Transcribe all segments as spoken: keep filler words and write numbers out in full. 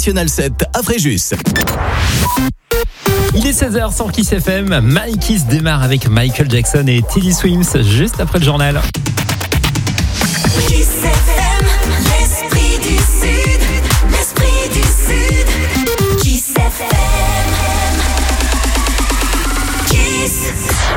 National sept à Fréjus. Il est seize heures sur Kiss F M. Mikey se démarre avec Michael Jackson et Teddy Swims juste après le journal. Kiss F M, l'esprit du Sud, l'esprit du Sud. Kiss F M, Kiss.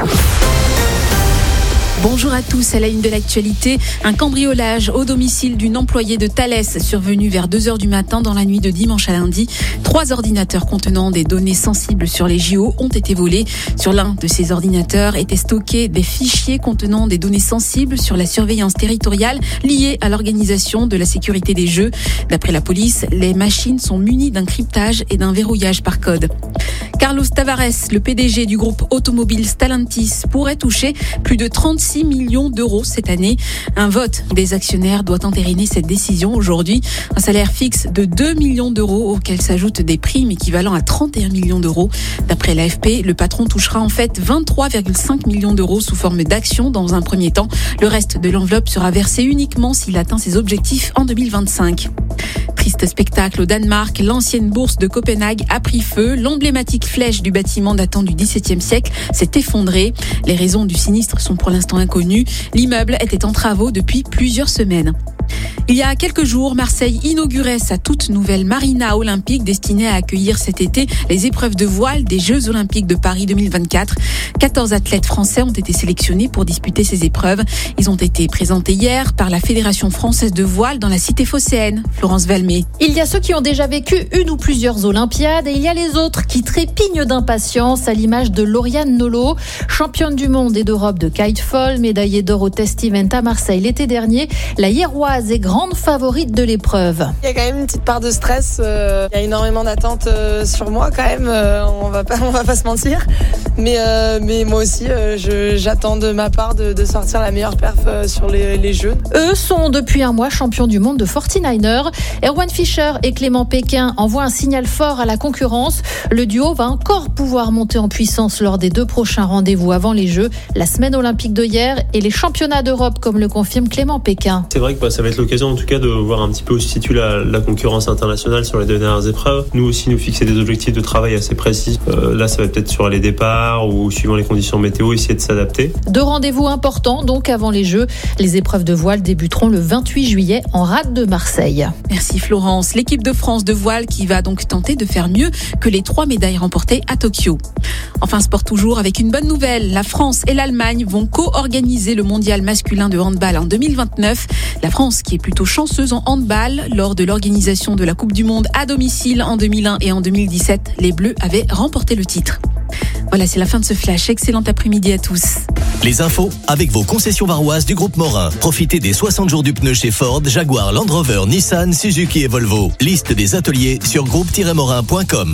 Bonjour à tous, à la une de l'actualité, un cambriolage au domicile d'une employée de Thales survenu vers deux heures du matin dans la nuit de dimanche à lundi. Trois ordinateurs contenant des données sensibles sur les J O ont été volés. Sur l'un de ces ordinateurs étaient stockés des fichiers contenant des données sensibles sur la surveillance territoriale liée à l'organisation de la sécurité des Jeux. D'après la police, les machines sont munies d'un cryptage et d'un verrouillage par code. Carlos Tavares, le P D G du groupe automobile Stellantis, pourrait toucher plus de trente-six millions d'euros cette année. Un vote des actionnaires doit entériner cette décision aujourd'hui. Un salaire fixe de deux millions d'euros auquel s'ajoutent des primes équivalent à trente et un millions d'euros. D'après l'A F P, le patron touchera en fait vingt-trois virgule cinq millions d'euros sous forme d'actions dans un premier temps. Le reste de l'enveloppe sera versé uniquement s'il atteint ses objectifs en deux mille vingt-cinq. Triste spectacle au Danemark, l'ancienne bourse de Copenhague a pris feu. L'emblématique flèche du bâtiment datant du dix-septième siècle s'est effondrée. Les raisons du sinistre sont pour l'instant inconnues. L'immeuble était en travaux depuis plusieurs semaines. Il y a quelques jours, Marseille inaugurait sa toute nouvelle marina olympique destinée à accueillir cet été les épreuves de voile des Jeux Olympiques de Paris deux mille vingt-quatre. quatorze athlètes français ont été sélectionnés pour disputer ces épreuves. Ils ont été présentés hier par la Fédération française de voile dans la cité phocéenne. Florence Valmé. Il y a ceux qui ont déjà vécu une ou plusieurs Olympiades et il y a les autres qui trépignent d'impatience à l'image de Lauriane Nolot, championne du monde et d'Europe de kitefall, médaillée d'or au test event à Marseille l'été dernier. La Hierroise est grande favorite de l'épreuve. Il y a quand même une petite part de stress. Euh, il y a énormément d'attentes euh, sur moi quand même. Euh, on va pas, on va pas se mentir. Mais, euh, mais moi aussi, euh, je, j'attends de ma part de, de sortir la meilleure perf euh, sur les, les Jeux. Eux sont depuis un mois champions du monde de forty-niners. Erwan Fischer et Clément Péquin envoient un signal fort à la concurrence. Le duo va encore pouvoir monter en puissance lors des deux prochains rendez-vous avant les Jeux, la semaine olympique de hier et les championnats d'Europe, comme le confirme Clément Péquin. C'est vrai que bah, ça va être l'occasion en tout cas de voir un petit peu où se situe la, la concurrence internationale sur les deux dernières épreuves. Nous aussi nous fixer des objectifs de travail assez précis. Euh, là ça va peut-être sur les départs ou suivant les conditions météo essayer de s'adapter. Deux rendez-vous importants donc avant les Jeux. Les épreuves de voile débuteront le vingt-huit juillet en rade de Marseille. Merci Florence. L'équipe de France de voile qui va donc tenter de faire mieux que les trois médailles remportées à Tokyo. Enfin sport toujours avec une bonne nouvelle. La France et l'Allemagne vont co-organiser le mondial masculin de handball en deux mille vingt-neuf. La France qui est plutôt chanceuse en handball. Lors de l'organisation de la Coupe du Monde à domicile en deux mille un et en deux mille dix-sept, les Bleus avaient remporté le titre. Voilà, c'est la fin de ce flash. Excellent après-midi à tous. Les infos avec vos concessions varoises du groupe Morin. Profitez des soixante jours du pneu chez Ford, Jaguar, Land Rover, Nissan, Suzuki et Volvo. Liste des ateliers sur groupe tiret morin point com.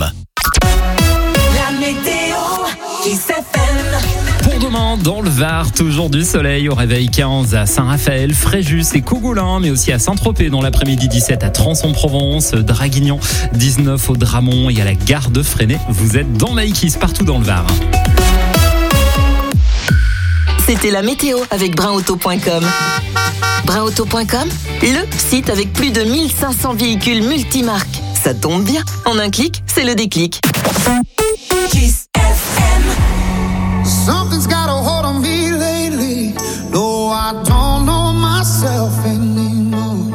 La météo, Kiss F M. Pour demain, dans le Var, toujours du soleil au réveil quinze à Saint-Raphaël, Fréjus et Cogoulin, mais aussi à Saint-Tropez dans l'après-midi dix-sept à Trans-en-Provence, Draguignan, dix-neuf au Dramont et à la gare de Fresnay. Vous êtes dans Maïkis, partout dans le Var. C'était la météo avec brun auto point com. brun auto point com, le site avec plus de mille cinq cents véhicules multimarques. Ça tombe bien, en un clic, c'est le déclic. Kiss F M. Something's got a hold on me lately. No, I don't know myself anymore.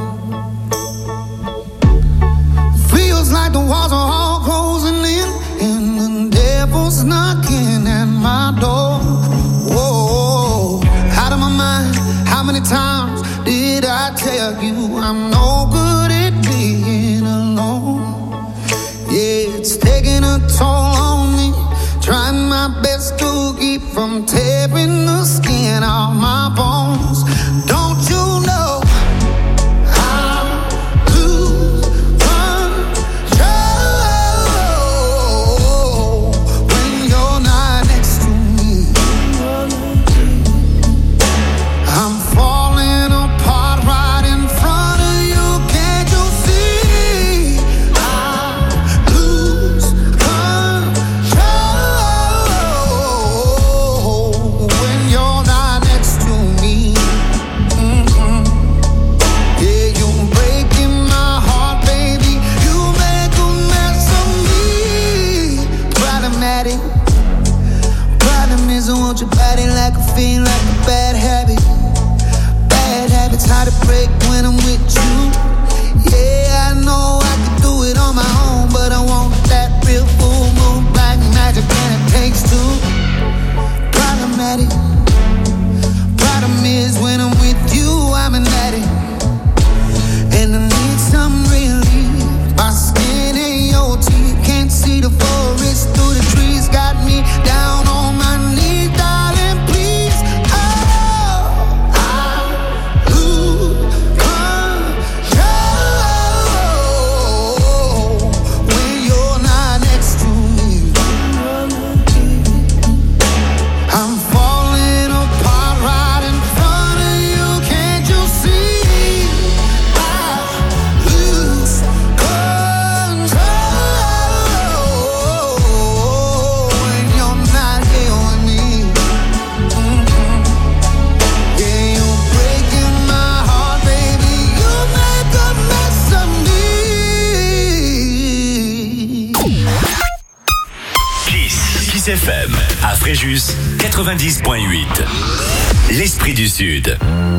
Feels like the walls are all closing in, and the devil's knocking at my door. Whoa, out of my mind. How many times did I tell you I'm no good at being alone? Yeah, it's taking a toll on me. Trying my best to keep from tearing the skin off my bones. Don't you know I lose control when you're not next to me? Kiss F M, à Fréjus, quatre-vingt-dix virgule huit. L'esprit du Sud.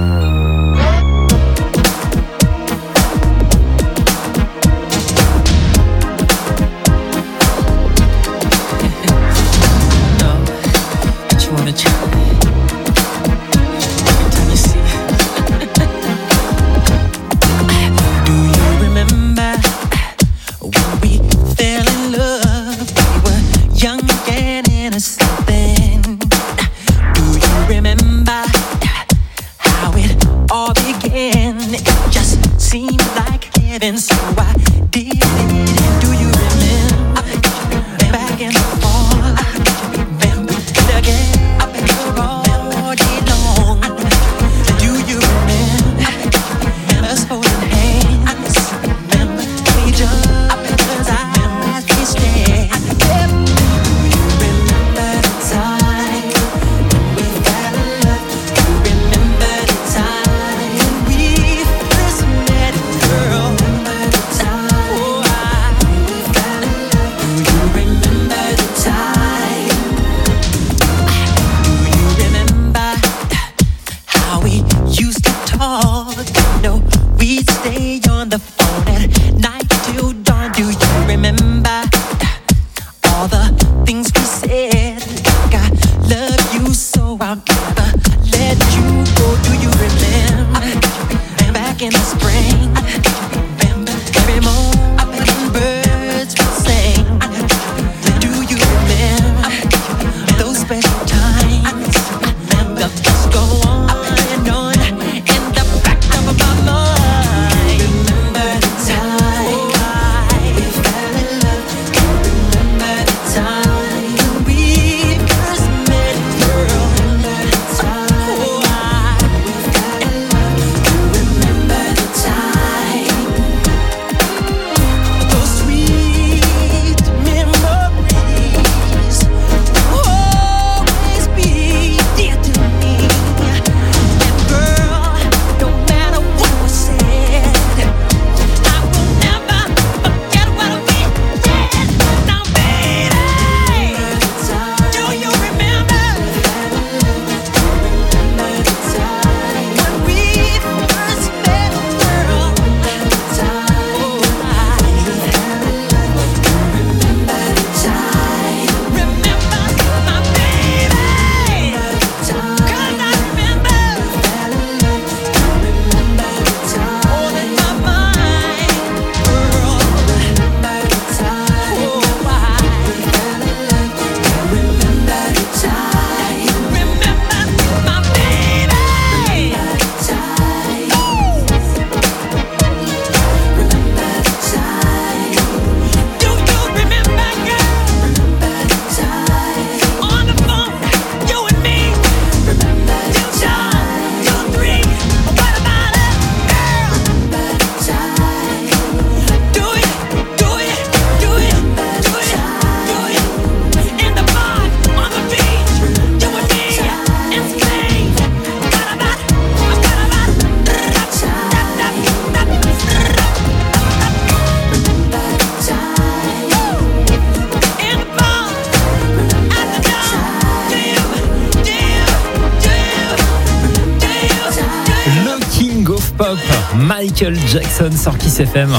Michael Jackson sur Kiss F M.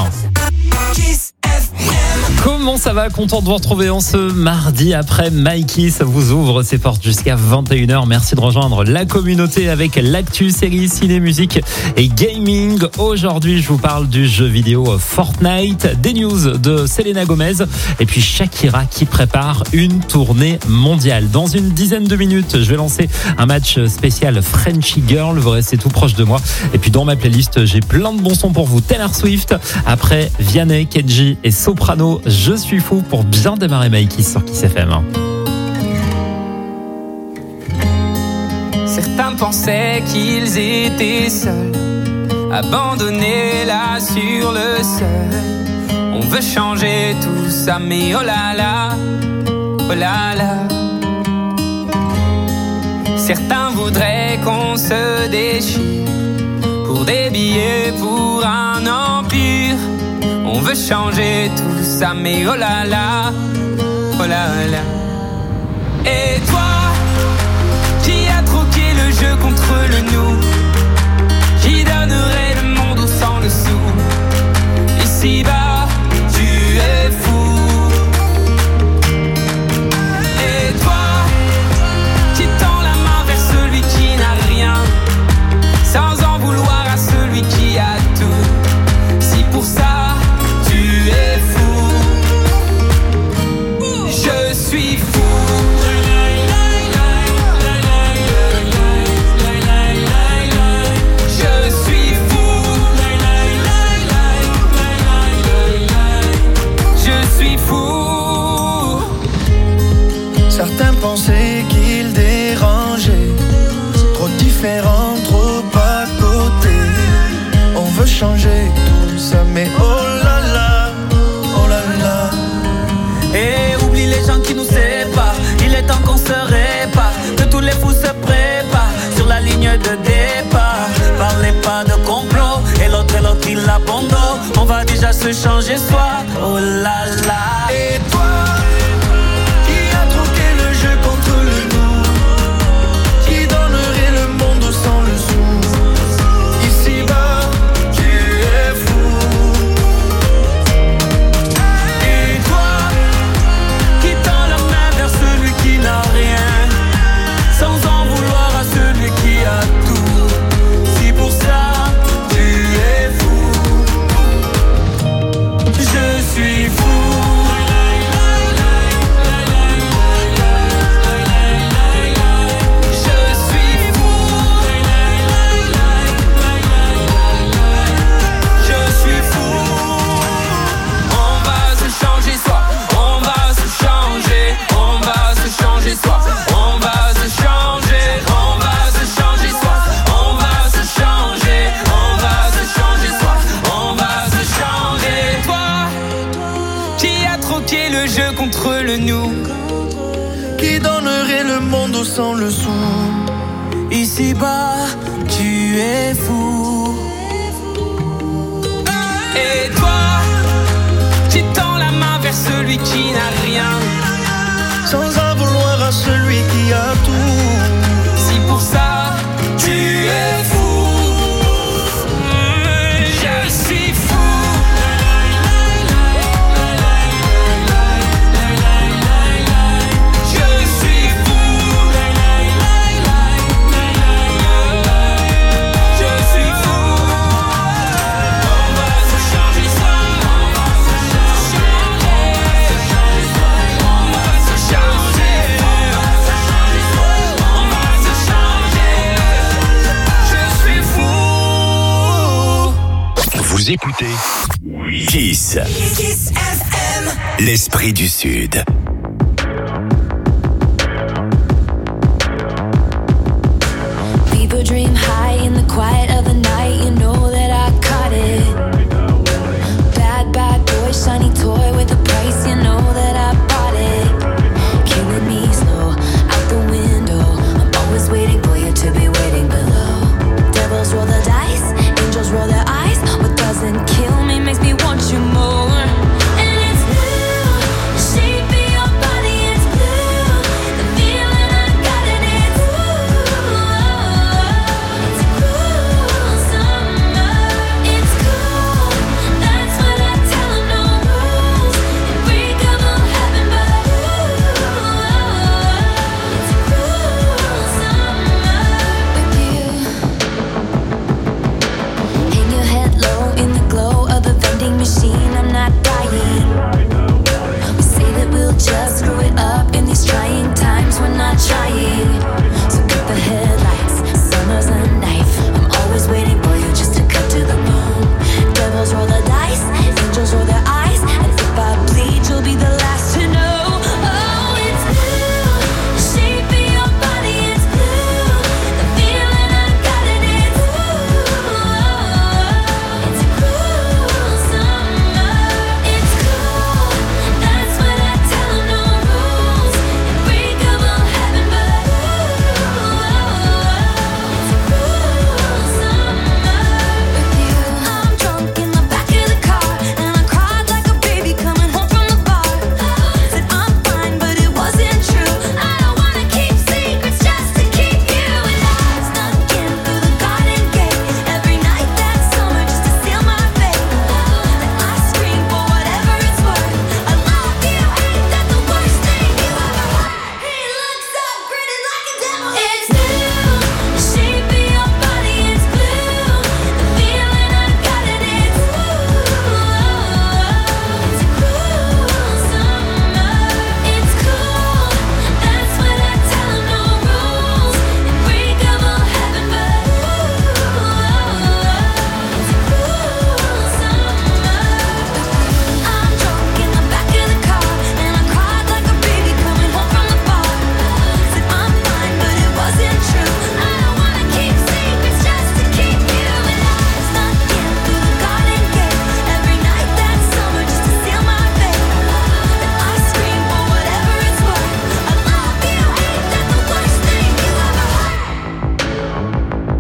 Comment ça va? Content de vous retrouver en ce mardi après Mikey. Ça vous ouvre ses portes jusqu'à vingt et une heures. Merci de rejoindre la communauté avec l'actu, série, ciné, musique et gaming. Aujourd'hui, je vous parle du jeu vidéo Fortnite, des news de Selena Gomez et puis Shakira qui prépare une tournée mondiale. Dans une dizaine de minutes, je vais lancer un match spécial Frenchy Girl. Vous restez tout proche de moi. Et puis dans ma playlist, j'ai plein de bons sons pour vous. Taylor Swift, après Vianney, Kenji et Soprano. Je suis fou pour bien démarrer Mikey sur Kiss F M. Certains pensaient qu'ils étaient seuls, abandonnés là sur le sol. On veut changer tout ça, mais oh là là, oh là là. Certains voudraient qu'on se déchire pour des billets, pour un empire. On veut changer tout ça, mais oh là là, oh là là. Et toi, qui a troqué le jeu contre le nous, qui donnerait le monde au sang le sou. Ici-bas, tu es fou. Et toi, qui tend la main vers celui qui n'a rien, sans en vouloir à celui qui a tout. Si pour ça, tu es fou, je suis fou. Certains pensaient qu'il dérangeait, trop différent, trop à côté. On veut changer tout ça, mais oh là là, oh là là. Et oublie les gens qui nous séparent, il est temps qu'on se répare, que tous les fous se préparent sur la ligne de départ. Parlez pas de complot, et l'autre et l'autre il abandonne. On va déjà se changer soi, oh là là. Et toi, contre le nous, qui donnerait le monde sans le sou. Ici-bas, tu es fou. Et toi, qui tend la main vers celui qui n'a rien, sans en vouloir à celui qui a tout. Si pour ça, tu es fou, je suis fou. Contre le nous, qui donnerait le monde sans le sou. Ici-bas, tu es fou. Et toi, qui tends la main vers celui qui n'a rien, sans en vouloir à celui qui a tout. Si pour ça, tu es fou, je suis fou. Vous écoutez Kiss. Kiss F M. L'esprit du Sud. People dream high in the quiet of the night. You know that I caught it. Bad, bad boy, shiny toy with a price. You know that I bought it. Killing me slow, out the window. I'm always waiting for you to be waiting below. Devils roll the dice, angels roll their eyes. What doesn't kill me makes me want you more. And it's blue, the shape of your body is blue. The feeling I got in it's ooh, it's cool.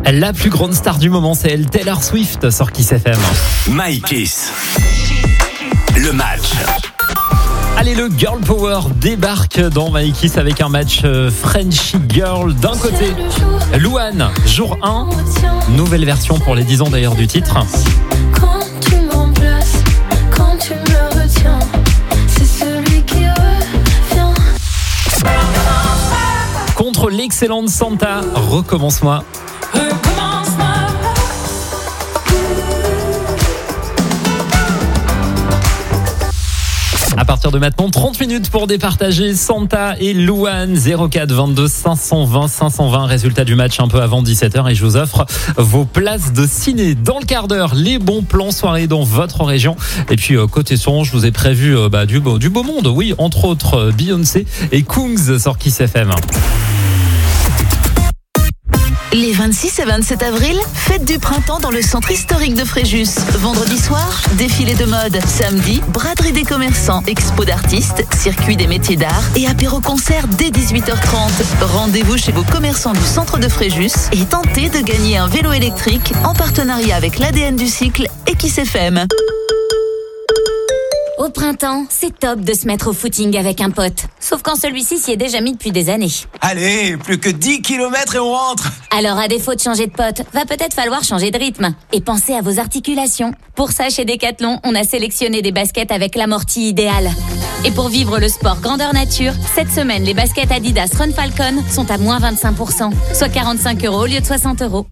La plus grande star du moment, c'est elle, Taylor Swift, sur Kiss F M. My Kiss. Le match. Allez, le Girl Power débarque dans My Kiss avec un match Frenchy Girl. D'un côté, Louane, jour un. Nouvelle version pour les dix ans d'ailleurs du titre. Quand tu m'embrasses, quand tu me retiens, c'est celui qui revient. Contre l'excellente Santa, Recommence-moi. À partir de maintenant, trente minutes pour départager Santa et Louane. Zéro quatre vingt-deux cinq cent vingt cinq cent vingt. Résultat du match un peu avant dix-sept heures et je vous offre vos places de ciné. Dans le quart d'heure, les bons plans soirée dans votre région. Et puis euh, côté son, je vous ai prévu euh, bah, du, beau, du beau monde. Oui, entre autres euh, Beyoncé et Kungs sur Kiss F M. Les vingt-six et vingt-sept avril, fête du printemps dans le centre historique de Fréjus. Vendredi soir, défilé de mode. Samedi, braderie des commerçants, expo d'artistes, circuit des métiers d'art et apéro-concert dès dix-huit heures trente. Rendez-vous chez vos commerçants du centre de Fréjus et tentez de gagner un vélo électrique en partenariat avec l'A D N du cycle et Kiss F M. Au printemps, c'est top de se mettre au footing avec un pote. Sauf quand celui-ci s'y est déjà mis depuis des années. Allez, plus que dix kilomètres et on rentre. Alors à défaut de changer de pote, va peut-être falloir changer de rythme. Et pensez à vos articulations. Pour ça, chez Decathlon, on a sélectionné des baskets avec l'amorti idéal. Et pour vivre le sport grandeur nature, cette semaine, les baskets Adidas Run Falcon sont à moins vingt-cinq pour cent, soit quarante-cinq euros au lieu de soixante euros.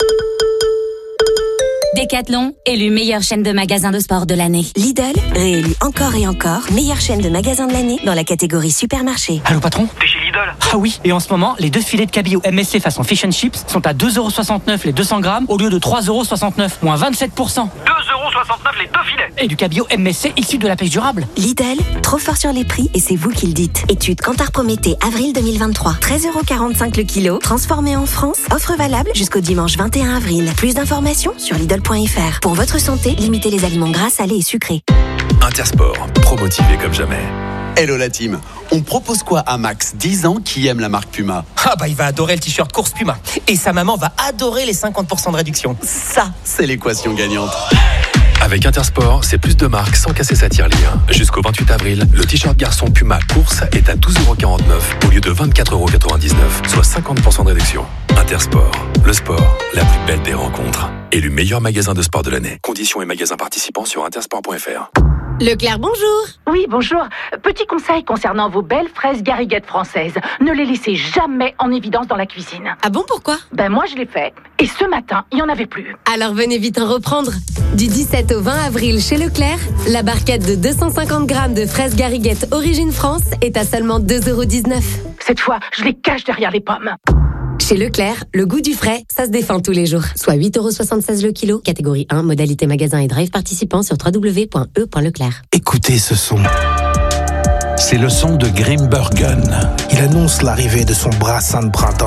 Decathlon, élu meilleure chaîne de magasins de sport de l'année. Lidl, réélu encore et encore meilleure chaîne de magasins de l'année dans la catégorie supermarché. Allô patron ? T'es chez Lidl ? Ah oui, et en ce moment, les deux filets de cabillaud M S C façon Fish and Chips sont à deux euros soixante-neuf les deux cents grammes au lieu de trois euros soixante-neuf, moins vingt-sept pour cent. deux euros soixante-neuf les deux filets. Et du cabillaud M S C issu de la pêche durable. Lidl, trop fort sur les prix et c'est vous qui le dites. Étude Kantar Prométhée, avril deux mille vingt-trois. treize euros quarante-cinq le kilo, transformé en France. Offre valable jusqu'au dimanche vingt et un avril. Plus d'informations sur Lidl point F R. Pour votre santé, limitez les aliments gras, salés et sucrés. Intersport, promotivé comme jamais. Hello la team, on propose quoi à Max, dix ans, qui aime la marque Puma? Ah bah il va adorer le t-shirt course Puma. Et sa maman va adorer les cinquante pour cent de réduction. Ça, c'est l'équation gagnante. Avec Intersport, c'est plus de marques sans casser sa tirelire. Jusqu'au vingt-huit avril, le t-shirt garçon Puma course est à douze euros quarante-neuf au lieu de vingt-quatre euros quatre-vingt-dix-neuf, soit cinquante pour cent de réduction. Intersport, le sport, la plus belle des rencontres. Élu meilleur magasin de sport de l'année. Conditions et magasins participants sur intersport point F R. Leclerc, bonjour. Oui, bonjour. Petit conseil concernant vos belles fraises gariguettes françaises. Ne les laissez jamais en évidence dans la cuisine. Ah bon, pourquoi? Ben moi, je l'ai fait. Et ce matin, il n'y en avait plus. Alors venez vite en reprendre. Du dix-sept au vingt avril chez Leclerc, la barquette de deux cent cinquante grammes de fraises gariguettes Origine France est à seulement deux euros dix-neuf. Cette fois, je les cache derrière les pommes. Chez Leclerc, le goût du frais, ça se défend tous les jours. Soit huit euros soixante-seize le kilo, catégorie un, modalité magasin et drive participant sur w w w point e point leclerc. Écoutez ce son. C'est le son de Grimbergen. Il annonce l'arrivée de son brassin de printemps.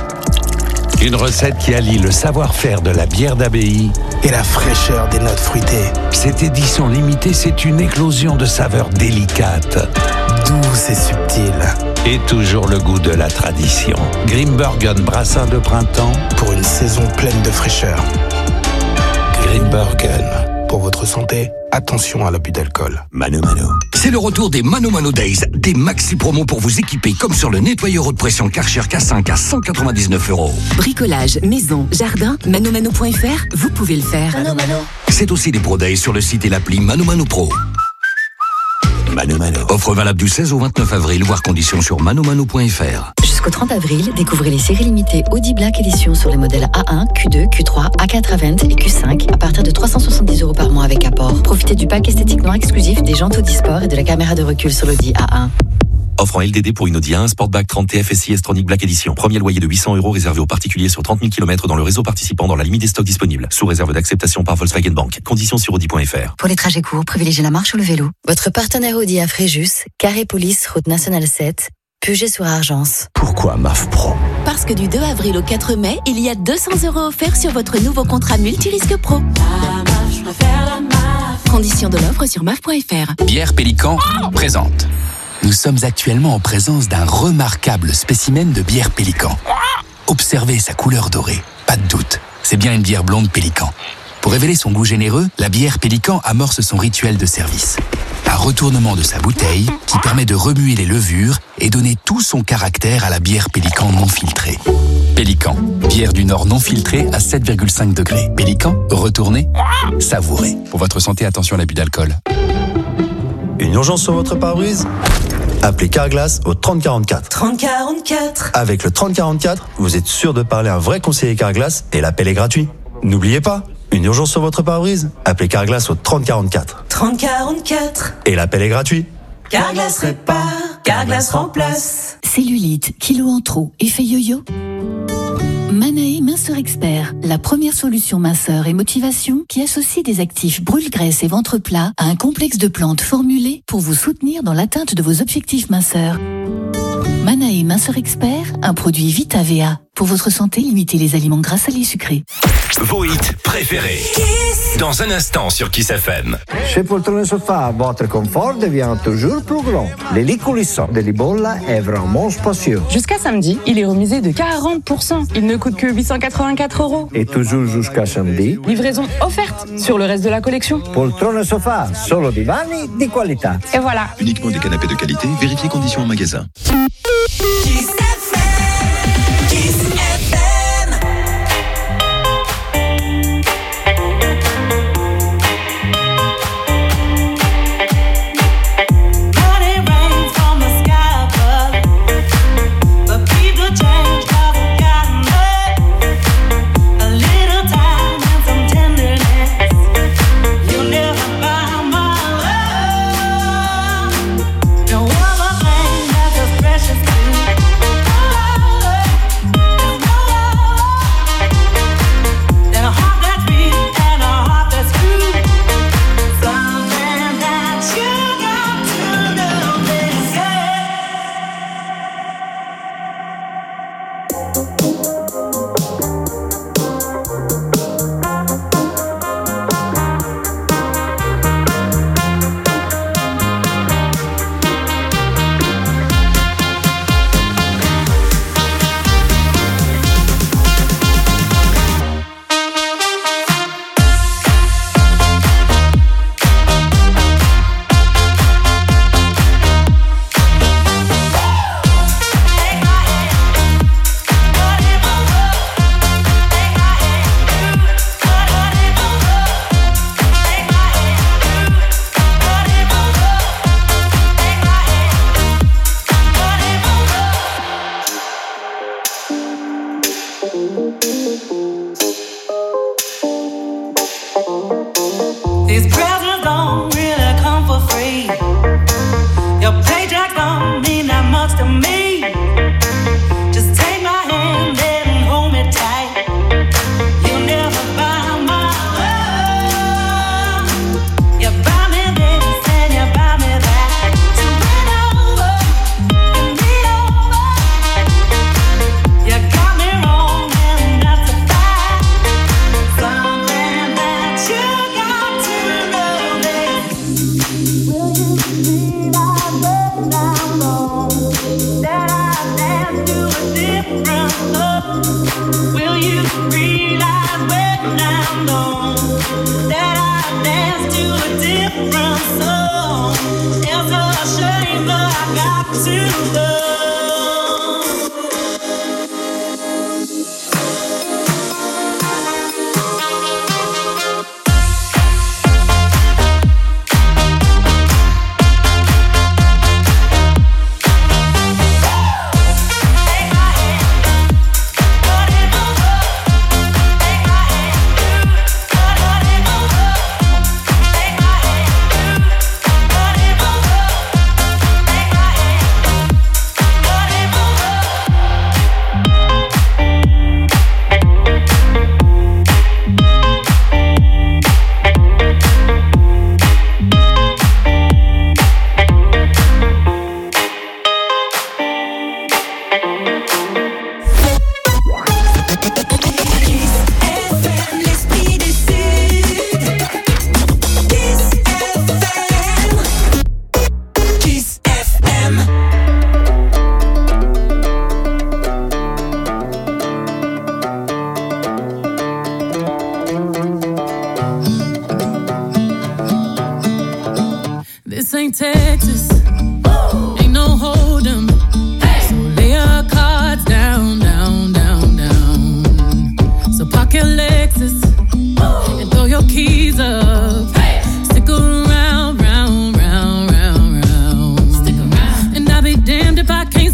Une recette qui allie le savoir-faire de la bière d'abbaye et la fraîcheur des notes fruitées. Cette édition limitée, c'est une éclosion de saveurs délicates, douces et subtiles. Et toujours le goût de la tradition. Grimbergen brassin de printemps pour une saison pleine de fraîcheur. Grimbergen. Pour votre santé, attention à l'abus d'alcool. Mano Mano. C'est le retour des Mano Mano Days, des maxi promos pour vous équiper, comme sur le nettoyeur haute pression Karcher K cinq à cent quatre-vingt-dix-neuf euros. Bricolage, maison, jardin, mano mano point F R, vous pouvez le faire. Mano Mano. C'est aussi des Pro Days sur le site et l'appli Mano Mano Pro. Mano Mano. Offre valable du seize au vingt-neuf avril, voire conditions sur mano mano point F R. Jusqu'au trente avril, découvrez les séries limitées Audi Black Edition sur les modèles A un, Q deux, Q trois, A quatre Avant et Q cinq à partir de trois cent soixante-dix euros par mois avec apport. Profitez du pack esthétique noir exclusif, des jantes Audi Sport et de la caméra de recul sur l'Audi A un. Offre en L D D pour une Audi A un Sportback trente T F S I S-Tronic Black Edition. Premier loyer de huit cents euros réservé aux particuliers sur trente mille kilomètres dans le réseau participant dans la limite des stocks disponibles. Sous réserve d'acceptation par Volkswagen Bank. Conditions sur Audi point F R. Pour les trajets courts, privilégiez la marche ou le vélo. Votre partenaire Audi à Fréjus, Carré Police, route nationale sept, Puget-sur-Argence. Pourquoi M A F Pro? Parce que du deux avril au quatre mai, il y a deux cents euros offerts sur votre nouveau contrat multirisque pro. La M A F, je préfère la M A F. Conditions de l'offre sur M A F point F R. Bière Pélican présente. Nous sommes actuellement en présence d'un remarquable spécimen de bière Pélican. Observez sa couleur dorée, pas de doute. c'est bien une bière blonde Pélican. Pour révéler son goût généreux, la bière Pélican amorce son rituel de service. Un retournement de sa bouteille qui permet de remuer les levures et donner tout son caractère à la bière Pélican non filtrée. Pélican, bière du Nord non filtrée à sept virgule cinq degrés. Pélican, retournez, savourez. Pour votre santé, attention à l'abus d'alcool. Une urgence sur votre pare-brise ? Appelez Carglass au trente quarante-quatre. trente quarante-quatre. Avec le trente quarante-quatre, vous êtes sûr de parler à un vrai conseiller Carglass et l'appel est gratuit. N'oubliez pas, une urgence sur votre pare-brise ? Appelez Carglass au trente quarante-quatre. trente quarante-quatre. Et l'appel est gratuit. Carglass répare, Carglass remplace. Cellulite, kilo en trop, effet yo-yo. Manae Minceur Expert, la première solution minceur et motivation qui associe des actifs brûle-graisse et ventre plat à un complexe de plantes formulées pour vous soutenir dans l'atteinte de vos objectifs minceurs. Manae Minceur Expert, un produit Vita V A. Pour votre santé, limitez les aliments gras, salés, sucrés. Vos hits préférés. Kiss. Dans un instant sur Kiss F M. Chez Poltrone Sofa, votre confort devient toujours plus grand. Les lits coulissants de Libolla est vraiment spacieux. Jusqu'à samedi, il est remisé de quarante pour cent. Il ne coûte que huit cent quatre-vingt-quatre euros. Et toujours jusqu'à samedi, livraison offerte sur le reste de la collection. Poltrone Sofa, solo divani di qualità. Et voilà. Uniquement des canapés de qualité, vérifiez conditions en magasin. Kiss F M. Kiss F M.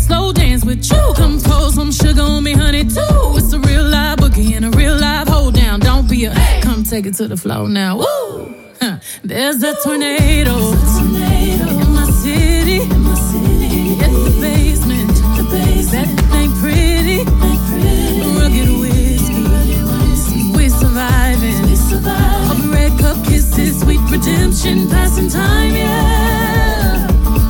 slow dance with you. Come pour some sugar on me, honey, too. It's a real live boogie and a real live hold down. Don't be a, come take it to the floor now. Woo! Huh. There's a tornado, in my city, in my city. At the basement, the basement. That ain't pretty, ain't pretty. Rugged whiskey, we surviving. We surviving. Of red cup kisses, sweet redemption, passing time, yeah.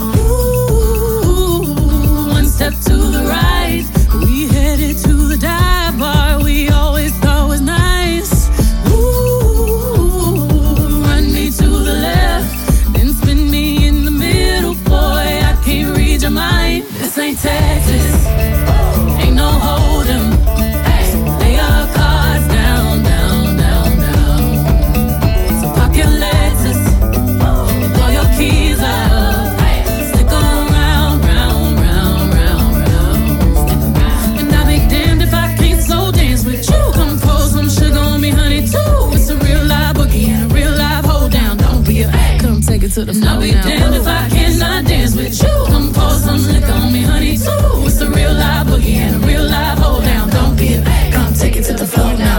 Ooh, one step to the right, we headed to the dive bar we always thought was nice. Ooh, run me to the left, then spin me in the middle, boy. I can't read your mind. This ain't Texas, ain't no hold'em. Lay our cards down, down, down, down. So park your Lexus, throw your keys up, stick around, round, round, round, round. And I'll be damned if I can't slow dance with you. Come pour some sugar on me, honey, too. It's a real live boogie and a real live hold down. Don't be a, come take it to the floor. I'll be damned if I cannot dance with you. Come pour some liquor on me, honey, too. It's a real live boogie and a real live hold down. Don't be a, come take it to the floor now.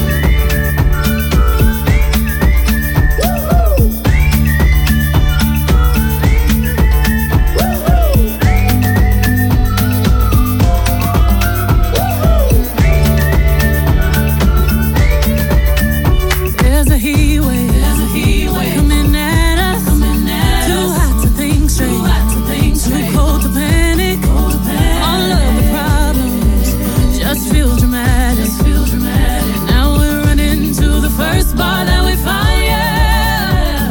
There's a heat wave, there's a heat wave coming at us, coming at too us. Hot to think straight, too hot to think straight. Too cold to panic, cold to panic. All of the problems just feel dramatic, just feel dramatic. Now we're running to the first bar that we find, yeah.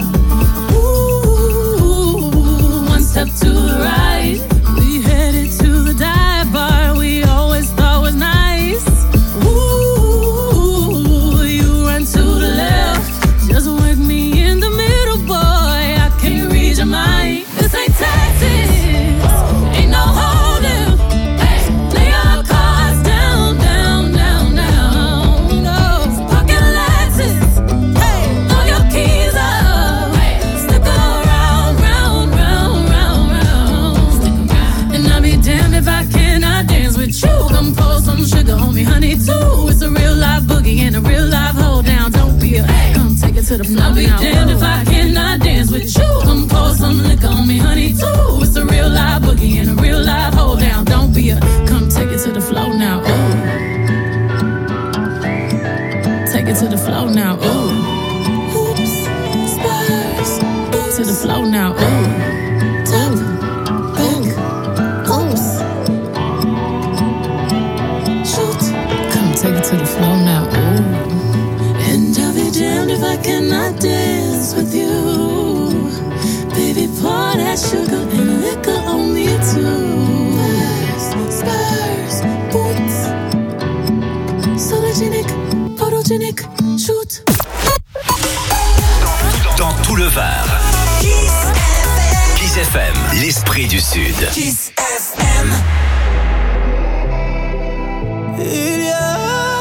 Ooh, one step to the right, we headed to the dive bar we always thought was nice. Ooh, you run to the left, just work me in the middle, boy. I can't read your mind. This ain't Texas, ain't no hold'em. Lay our cards down, down, down, down. No, pocket Lexus, throw your keys up, stick around, round, round, round, round. And I'll be damned if I cannot dance with you. Come pour some sugar on me, honey, too. It's a real live boogie and a real live hold down. Don't be a, come take it to the floor. I'll be damned if I cannot dance with you. Come pour some liquor on me, honey, too. It's a real live boogie and a real live hold down. Don't be a, come take it to the floor now. Ooh. Take it to the floor now. Ooh. Oops, spurs. To the floor now. Ooh. Top, back, oops. Shoot. Come take it to the floor now. Ooh. And I'll be damned if I cannot dance with you. Baby, pour that sugar and liquor on me too. Spurs, boots, sologenic, photogenic, shoot. Dans tout le Var. Kiss F M, l'esprit du Sud. Kiss F M. Il y a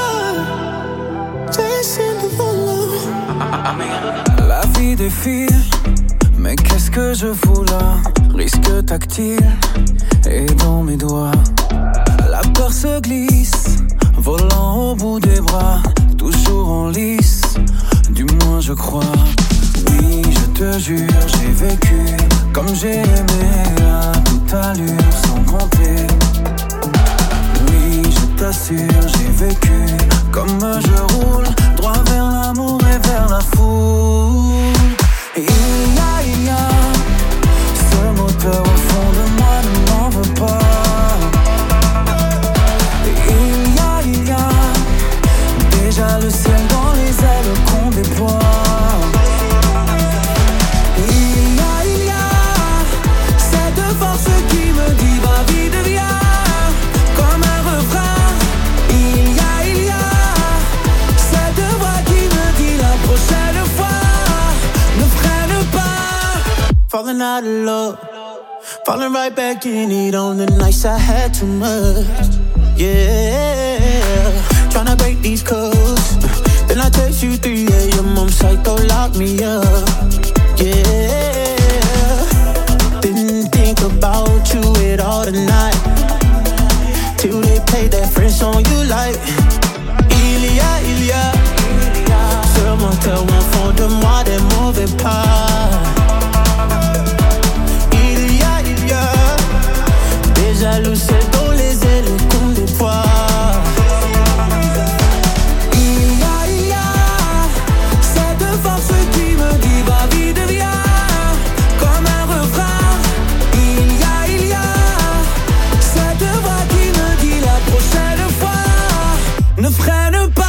Jason Derulo. La vie défile, mais qu'est-ce que je fous là? Risque tactile et dans mes doigts. La peur se glisse, volant au bout des bras, toujours en lice, du moins je crois. Oui, je te jure, j'ai vécu comme j'ai aimé à toute allure sans compter. Oui, je t'assure, j'ai vécu comme je roule, droit vers l'amour et vers la foule. Il y a, il y a ce moteur au fond de moi, ne m'en veux pas. Il y a, il y a déjà le ciel dans les ailes qu'on déploie. Il y a, il y a cette force qui me dit va vite, viens, comme un refrain. Il y a, il y a cette voix qui me dit la prochaine fois ne freine pas. Falling out of love, falling right back in it on the nights I had too much. Yeah, tryna break these codes. Then I text you three a.m. I'm psycho, lock me up. Yeah, didn't think about you at all tonight. song you like. Il y a, il y a ce moteur au fond de moi des mauvais pas. Il y a, il y a des jaloux, c'est dans les ailes qu'on déploie. Il y a, il y a cette force qui me dit va vite, viens, comme un refrain. Il y a, il y a cette voix qui me dit la prochaine fois ne freine pas.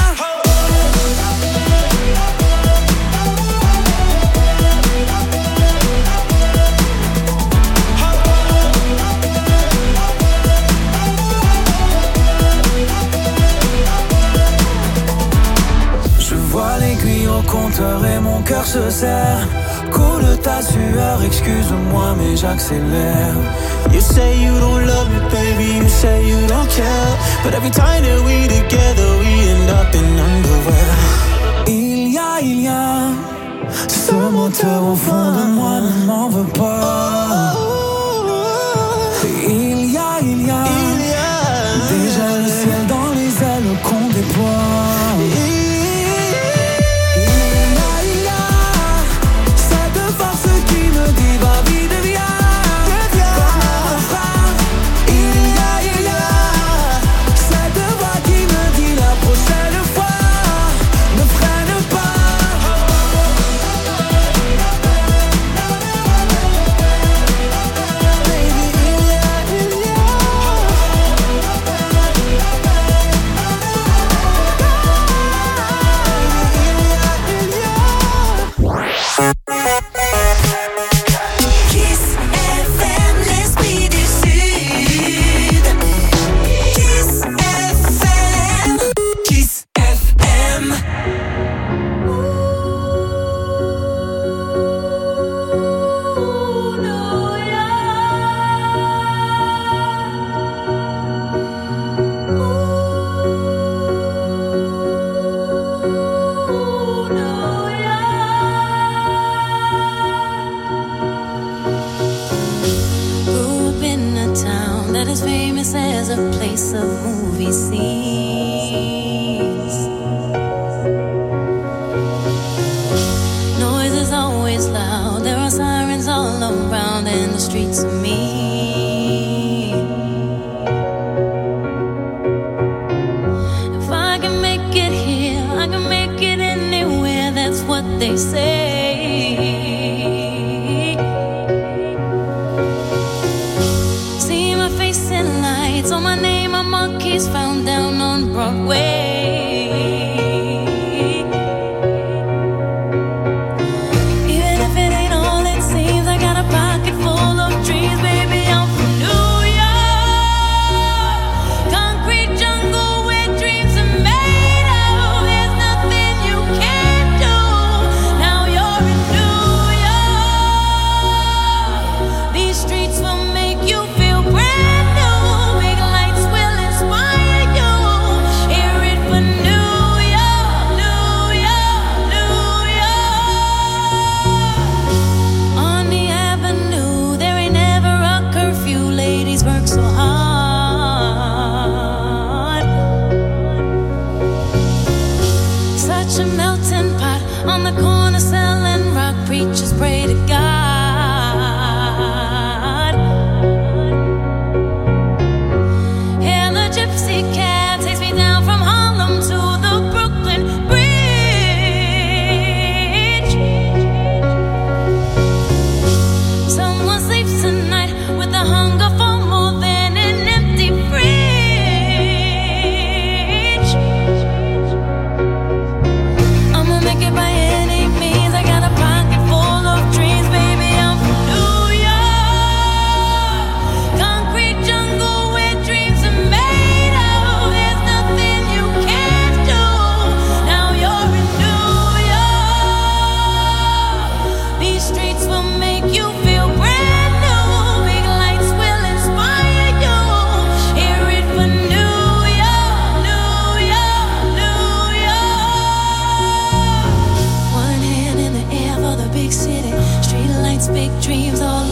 Au compteur et mon cœur se serre. Coule ta sueur, excuse-moi mais j'accélère. You say you don't love me baby, you say you don't care, but every time that we together we end up in underwear. Il y a, il y a ce moteur au fond de moi, ne m'en veux pas. Il y a, il y a, il y a déjà le ciel dans les ailes qu'on déploie.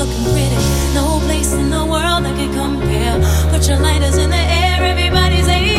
Put your lighters in the air, everybody's able.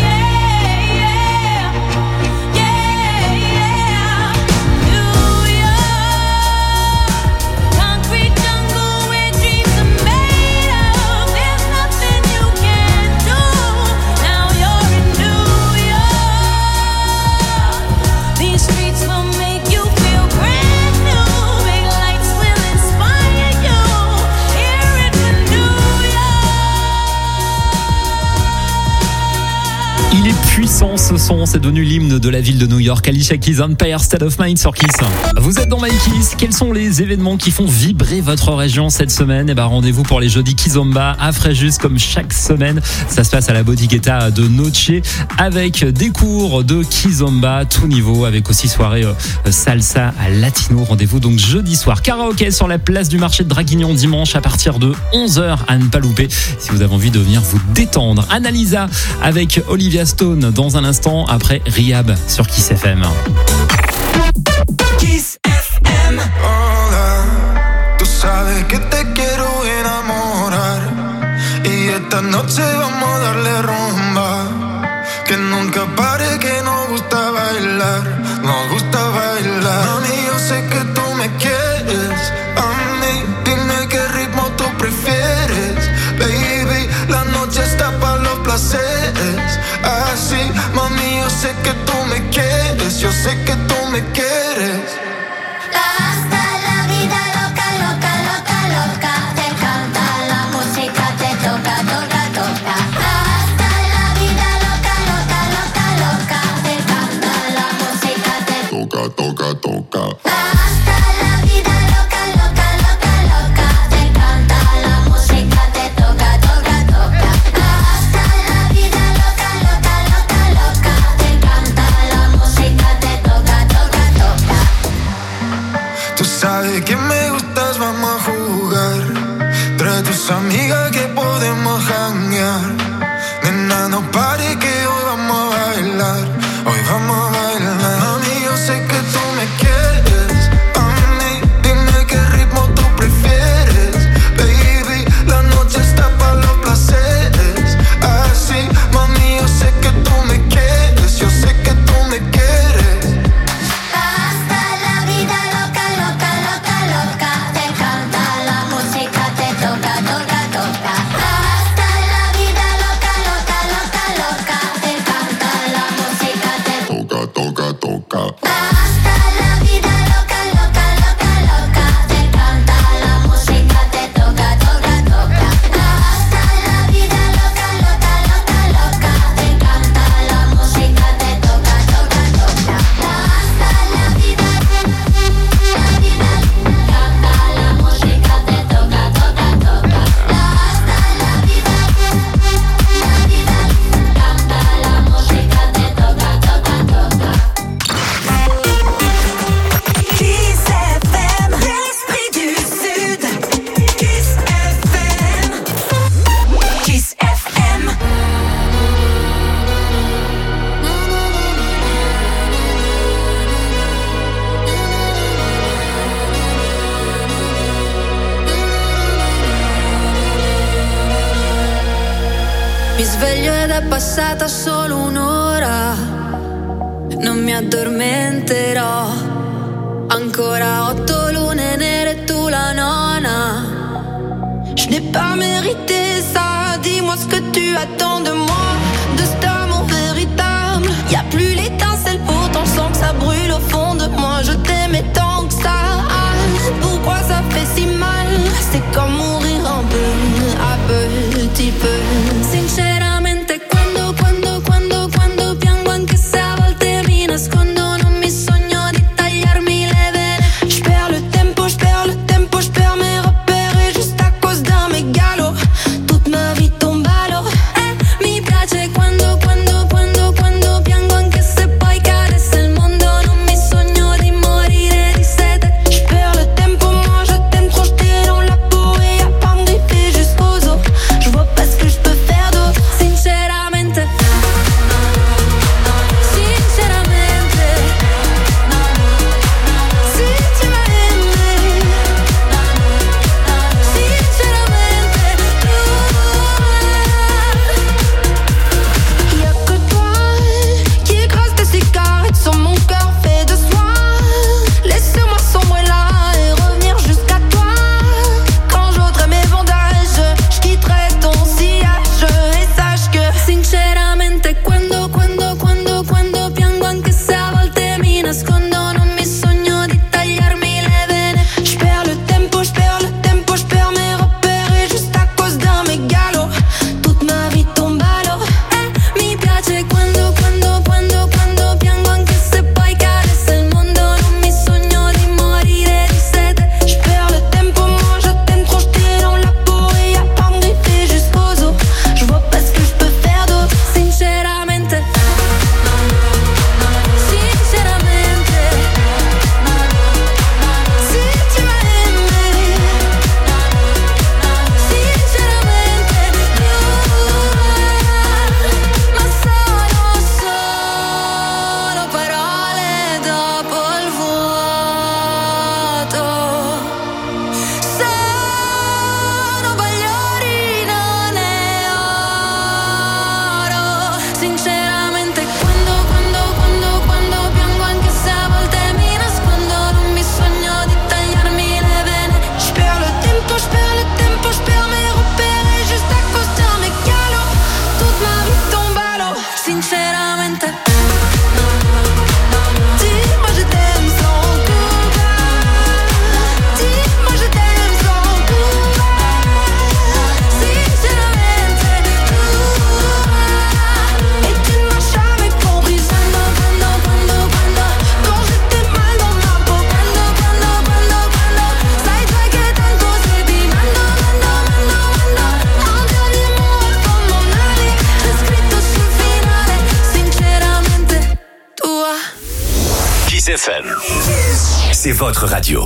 puissant ce son, c'est devenu l'hymne de la ville de New York. Alicia Keys, Empire State of Mind sur Kiss. Vous êtes dans My Kiss, quels sont les événements qui font vibrer votre région cette semaine? Eh ben, rendez-vous pour les jeudis Kizomba à Fréjus comme chaque semaine. Ça se passe à la Boutiquetta de Noche avec des cours de Kizomba tout niveau, avec aussi soirée euh, salsa à latino. Rendez-vous donc jeudi soir. Karaoké sur la place du marché de Draguignan dimanche à partir de onze heures à ne pas louper si vous avez envie de venir vous détendre. Analysa avec Olivia Stone dans un instant après Rihab sur Kiss F M. Kiss F M. Hola, tú sabes que te quiero enamorar y esta noche vamos a darle rumba, que nunca pare, que nos gusta bailar, nos gusta bailar. Mami, yo sé que tú me quieres, a mí dime qué ritmo tú prefieres, baby, la noche está para los placeres, así, mami, yo sé que tú me quieres, yo sé que tú me quieres. Hasta la vida loca, loca, loca, loca, te encanta la música, te toca, toca, toca. Hasta la vida loca, loca, loca, loca, te encanta la música, te toca, toca, toca. Hasta la vida loca, loca, loca, loca, te encanta la música, te toca, toca, toca. Hasta la vida loca, loca, loca, loca, te encanta la música, te toca, toca, toca. Tú sabes que me gustas, vamos a jugar. Trae tus amigas que podemos janguear. Nena, no pare que hoy vamos a bailar. Hoy vamos a bailar. Mami, yo sé que tú me quieres. A mí, dime qué ritmo tú prefieres. Baby, la noche está para los placeres. Así, mami, yo sé que tú me quieres. Yo sé que tú me quieres. Hasta la vida loca, loca, loca, loca, te encanta la música, te toca, toca, toca. Hasta la vida loca, loca, loca, loca, te encanta la música, te toca, toca, toca. Hasta la vida loca, loca, loca, loca, te encanta la música, te toca, toca, toca. Hasta la vida loca, loca, loca, loca, te encanta la música, te toca, toca, toca. Hasta la vida, la vida, canta la música, te toca, toca, toca. Hasta la vida, la vida, canta la música, te toca, toca, toca. Kiss F M, l'esprit du Sud. Kiss F M. Kiss F M. Mi sveglio ed è passata solo un'ora, non mi addormenterò. Ancora otto lune nere e tu la nona. Je n'ai pas mérité ça, dis-moi ce que tu attends de moi, de cet amour véritable. Y a plus l'étincelle, pourtant je sens que ça brûle au fond de moi. Je t'aimais tant que ça, pourquoi ça fait si mal? C'est comme mourir un peu, à petit peu. Sinceramente quando, quando, quando, quando piango, anche se a volte mi nascondo, non mi sogno di tagliarmi le vene. Je perds le tempo, je perds le tempo, je perds mes repères et juste à cause d'un mégalo, toute ma vie tombe à l'eau. Eh, mi piace quando, quando, quando, quando piango, anche se poi cadesse il mondo, non mi sogno di morire di sete. Je perds le tempo, moi je t'aime trop, je t'ai dans la peau et y'a pas de griffer jusqu'aux os. Je vois pas ce que je peux Kiss F M. C'est votre radio.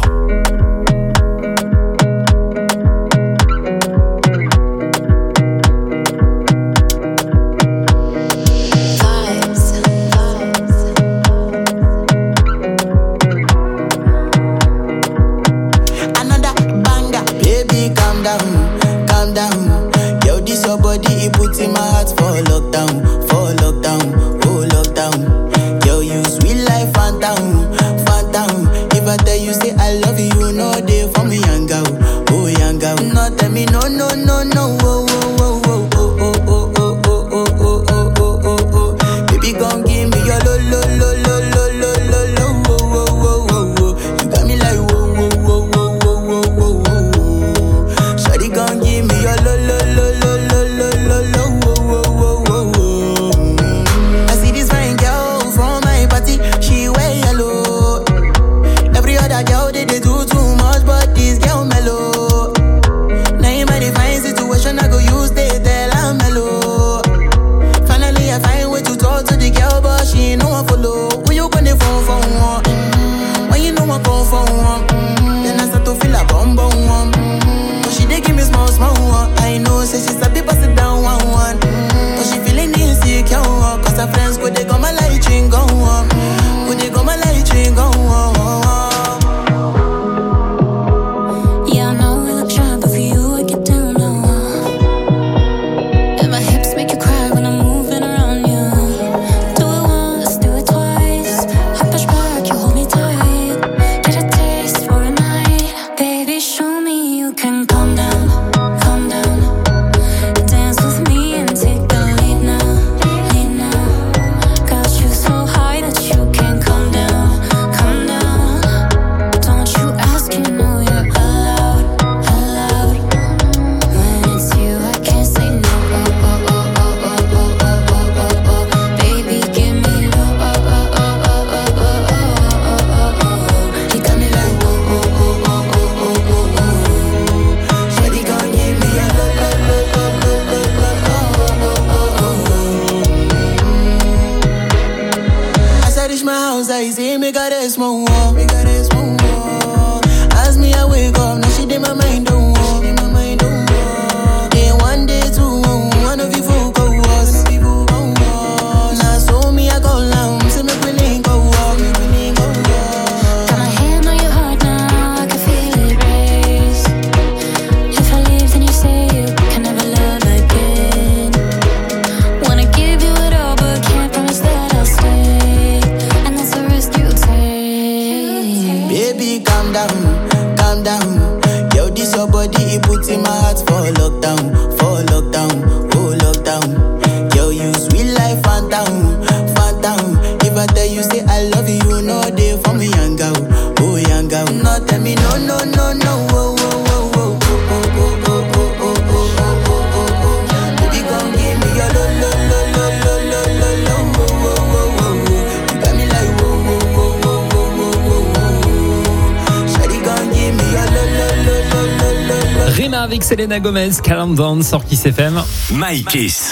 Selena Gomez, Calm Down sur Kiss F M. My Kiss.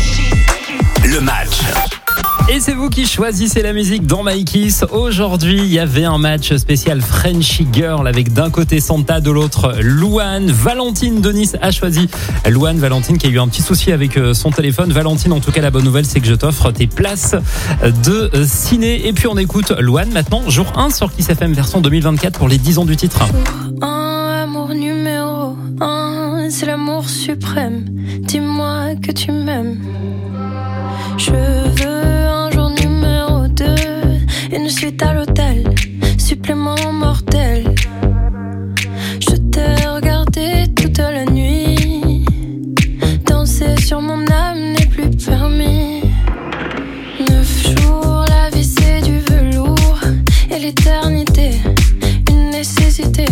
Le match. Et c'est vous qui choisissez la musique dans My Kiss. Aujourd'hui, il y avait un match spécial Frenchy Girl avec d'un côté Santa, de l'autre Louane. Valentine de Nice a choisi Louane. Valentine qui a eu un petit souci avec son téléphone. Valentine, en tout cas, la bonne nouvelle, c'est que je t'offre tes places de ciné. Et puis on écoute Louane maintenant, jour un sur Kiss F M version deux mille vingt-quatre pour les dix ans du titre. Un amour numéro un, c'est l'amour suprême. Dis-moi que tu m'aimes. Je veux un jour numéro deux, une suite à l'hôtel, supplément mortel. Je t'ai regardé toute la nuit, danser sur mon âme n'est plus permis. Neuf jours, la vie c'est du velours, et l'éternité, une nécessité.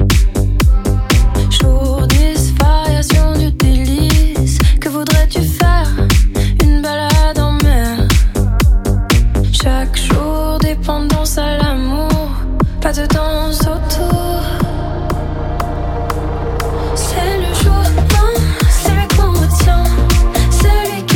Jour dix, variation du délice, que voudrais-tu faire? Une balade en mer. Chaque jour, dépendance à l'amour, pas de danse autour. C'est le jour un, c'est lui qu'on retient, celui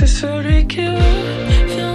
c'est celui qui revient.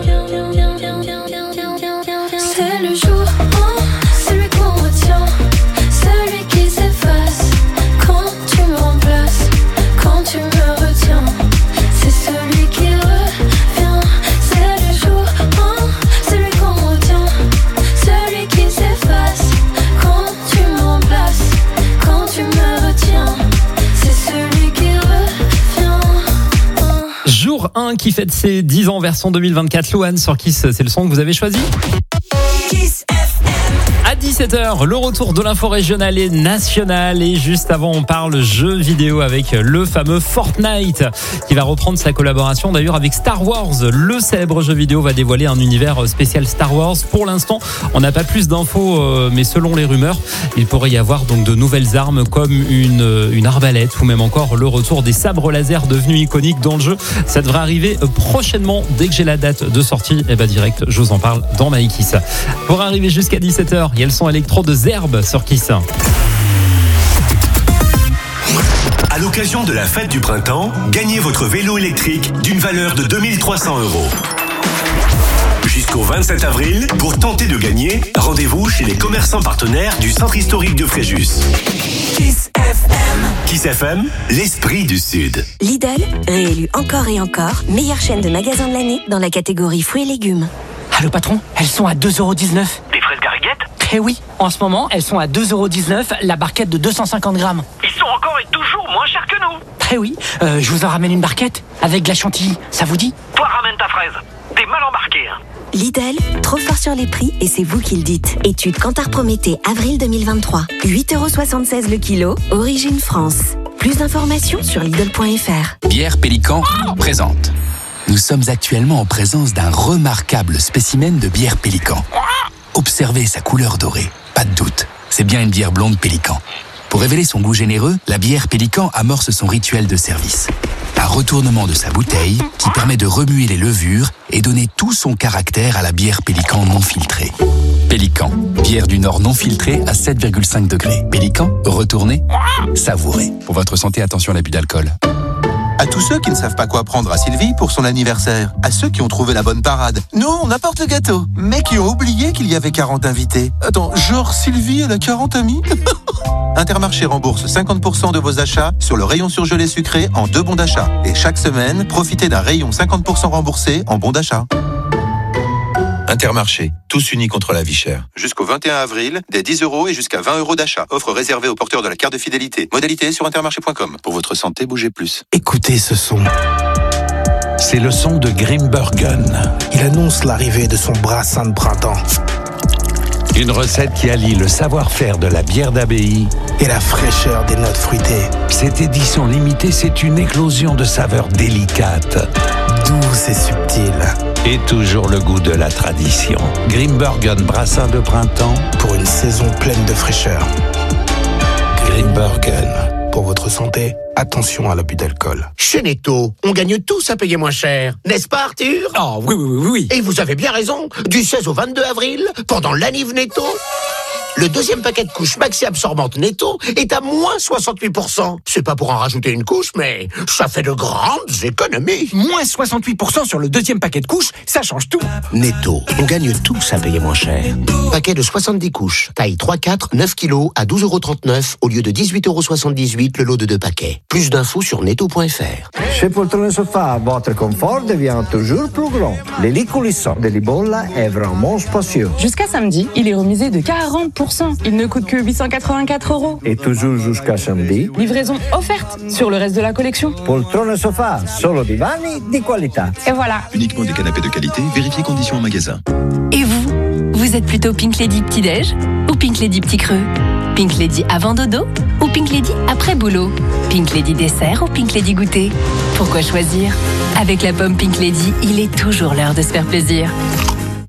C'est le jour un, celui qu'on retient, celui qui s'efface quand tu me remplaces, quand tu me retiens. C'est celui qui revient. C'est le jour un, celui qu'on retient, celui qui s'efface quand tu me remplaces, quand tu me retiens. C'est celui qui revient. Jour un qui fête ses dix ans version deux mille vingt-quatre. Louane sur Kiss, c'est le son que vous avez choisi. Kiss F M. À dix-sept heures, le retour de l'info régionale et nationale. Et juste avant, on parle jeux vidéo avec le fameux Fortnite qui va reprendre sa collaboration d'ailleurs avec Star Wars. Le célèbre jeu vidéo va dévoiler un univers spécial Star Wars. Pour l'instant, on n'a pas plus d'infos, mais selon les rumeurs, il pourrait y avoir donc de nouvelles armes comme une, une arbalète ou même encore le retour des sabres laser devenus iconiques dans le jeu. Ça devrait arriver prochainement. Dès que j'ai la date de sortie, et bah direct, je vous en parle dans My Kiss. Pour arriver jusqu'à dix-sept heures, il y a le son électro de Zerbe sur Kiss. À l'occasion de la fête du printemps, gagnez votre vélo électrique d'une valeur de deux mille trois cents euros. Jusqu'au vingt-sept avril, pour tenter de gagner, rendez-vous chez les commerçants partenaires du centre historique de Fréjus. Kiss F M. Kiss F M, l'esprit du Sud. Lidl, réélu encore et encore, meilleure chaîne de magasins de l'année dans la catégorie fruits et légumes. Allô patron, elles sont à deux euros dix-neuf. Des fraises Garriguette ? Eh oui, en ce moment, elles sont à deux euros dix-neuf, la barquette de deux cent cinquante grammes. Ils sont encore et toujours moins chers que nous. Eh oui, euh, je vous en ramène une barquette avec de la chantilly, ça vous dit ? Toi ramène ta fraise, t'es mal embarqué. Hein. Lidl, trop fort sur les prix et c'est vous qui le dites. Étude Kantar Prométhée, avril deux mille vingt-trois. huit euros soixante-seize le kilo, origine France. Plus d'informations sur Lidl point F R. Bière Pélican présente. Nous sommes actuellement en présence d'un remarquable spécimen de bière Pélican. Observez sa couleur dorée, pas de doute, c'est bien une bière blonde Pélican. Pour révéler son goût généreux, la bière Pélican amorce son rituel de service. Un retournement de sa bouteille qui permet de remuer les levures et donner tout son caractère à la bière Pélican non filtrée. Pélican, bière du Nord non filtrée à sept virgule cinq degrés. Pélican, retournez, savourez. Pour votre santé, attention à l'abus d'alcool. À tous ceux qui ne savent pas quoi prendre à Sylvie pour son anniversaire. À ceux qui ont trouvé la bonne parade. Nous, on apporte le gâteau. Mais qui ont oublié qu'il y avait quarante invités. Attends, genre Sylvie, elle a quarante amis? Intermarché rembourse cinquante pour cent de vos achats sur le rayon surgelé sucré en deux bons d'achat. Et chaque semaine, profitez d'un rayon cinquante pour cent remboursé en bons d'achat. Intermarché, tous unis contre la vie chère. Jusqu'au vingt et un avril, des dix euros et jusqu'à vingt euros d'achat. Offre réservée aux porteurs de la carte de fidélité. Modalité sur intermarché point com. Pour votre santé, bougez plus. Écoutez ce son. C'est le son de Grimbergen. Il annonce l'arrivée de son brassin de printemps. Une recette qui allie le savoir-faire de la bière d'abbaye et la fraîcheur des notes fruitées. Cette édition limitée, c'est une éclosion de saveurs délicates, douces et subtiles. Et toujours le goût de la tradition. Grimbergen brassin de printemps pour une saison pleine de fraîcheur. Grimbergen. Pour votre santé, attention à l'abus d'alcool. Chez Netto, on gagne tous à payer moins cher. N'est-ce pas, Arthur? Oh, oui, oui, oui, oui. Et vous avez bien raison. Du seize au vingt-deux avril, pendant l'anniv Netto, le deuxième paquet de couches maxi absorbantes Netto est à moins soixante-huit pour cent. C'est pas pour en rajouter une couche, mais ça fait de grandes économies. Moins soixante-huit pour cent sur le deuxième paquet de couches, ça change tout. Netto, on gagne tous à payer moins cher. Paquet de soixante-dix couches, taille trois quatre, neuf kilos à douze euros trente-neuf au lieu de dix-huit euros soixante-dix-huit le lot de deux paquets. Plus d'infos sur netto point F R. Chez Poltrone Sofa, votre confort devient toujours plus grand. Les coulisses de Libolla est vraiment spacieux. Jusqu'à samedi, il est remisé de quarante pour cent. Il ne coûte que huit cent quatre-vingt-quatre euros. Et toujours jusqu'à samedi, livraison offerte sur le reste de la collection. Poltrone Sofa, solo divani di qualità. Et voilà. Uniquement des canapés de qualité, vérifiez conditions en magasin. Et vous, vous êtes plutôt Pink Lady petit-déj ou Pink Lady petit creux? Pink Lady avant dodo ou Pink Lady après boulot? Pink Lady dessert ou Pink Lady goûter? Pourquoi choisir? Avec la pomme Pink Lady, il est toujours l'heure de se faire plaisir.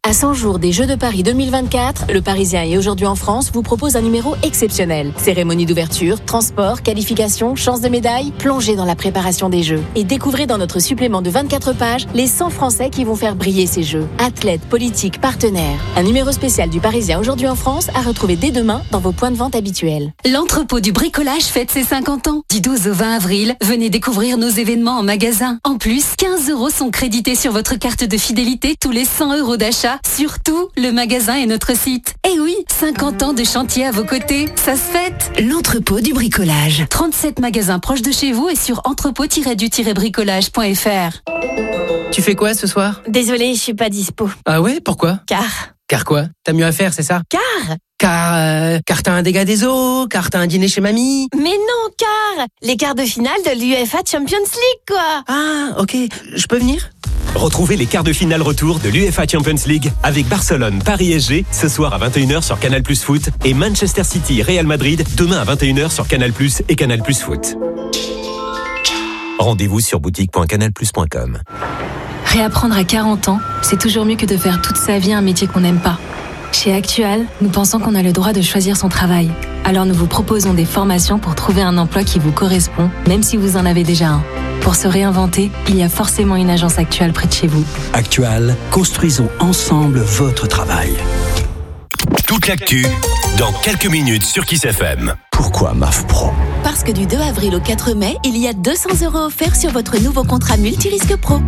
À cent jours des Jeux de Paris deux mille vingt-quatre, le Parisien et Aujourd'hui en France vous propose un numéro exceptionnel. Cérémonie d'ouverture, transport, qualification, chance de médaille, plongez dans la préparation des Jeux. Et découvrez dans notre supplément de vingt-quatre pages les cent Français qui vont faire briller ces Jeux. Athlètes, politiques, partenaires. Un numéro spécial du Parisien Aujourd'hui en France à retrouver dès demain dans vos points de vente habituels. L'entrepôt du bricolage fête ses cinquante ans. Du douze au vingt avril, venez découvrir nos événements en magasin. En plus, quinze euros sont crédités sur votre carte de fidélité tous les cent euros d'achat sur tout le magasin et notre site. Et oui, cinquante ans de chantier à vos côtés, ça se fête. L'entrepôt du bricolage. trente-sept magasins proches de chez vous et sur entrepôt du bricolage point f r. Tu fais quoi ce soir? Désolée, je suis pas dispo. Ah ouais, pourquoi? Car... Car quoi? T'as mieux à faire, c'est ça? Car Car, euh, car t'as un dégât des eaux, car t'as un dîner chez mamie. Mais non, car les quarts de finale de l'U E F A Champions League, quoi. Ah, ok, je peux venir? Retrouvez les quarts de finale retour de l'U E F A Champions League avec Barcelone, Paris S G ce soir à vingt et une heures sur Canal Plus Foot et Manchester City, Real Madrid demain à vingt et une heures sur Canal Plus et Canal Plus Foot. Rendez-vous sur boutique point canal plus point com. Réapprendre à quarante ans, c'est toujours mieux que de faire toute sa vie un métier qu'on n'aime pas. Chez Actual, nous pensons qu'on a le droit de choisir son travail. Alors nous vous proposons des formations pour trouver un emploi qui vous correspond, même si vous en avez déjà un. Pour se réinventer, il y a forcément une agence Actual près de chez vous. Actual, construisons ensemble votre travail. Toute l'actu, dans quelques minutes sur Kiss F M. Pourquoi M A F Pro? Parce que du deux avril au quatre mai, il y a deux cents euros offerts sur votre nouveau contrat multirisque pro.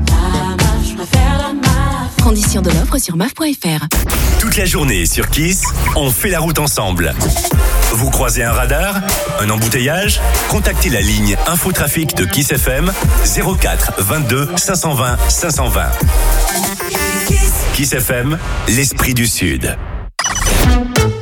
Conditions de l'offre sur M A F point F R. Toute la journée sur Kiss, on fait la route ensemble. Vous croisez un radar, un embouteillage? Contactez la ligne Infotrafic de Kiss F M zéro quatre vingt-deux cinq cent vingt cinq cent vingt. Kiss F M, l'esprit du Sud.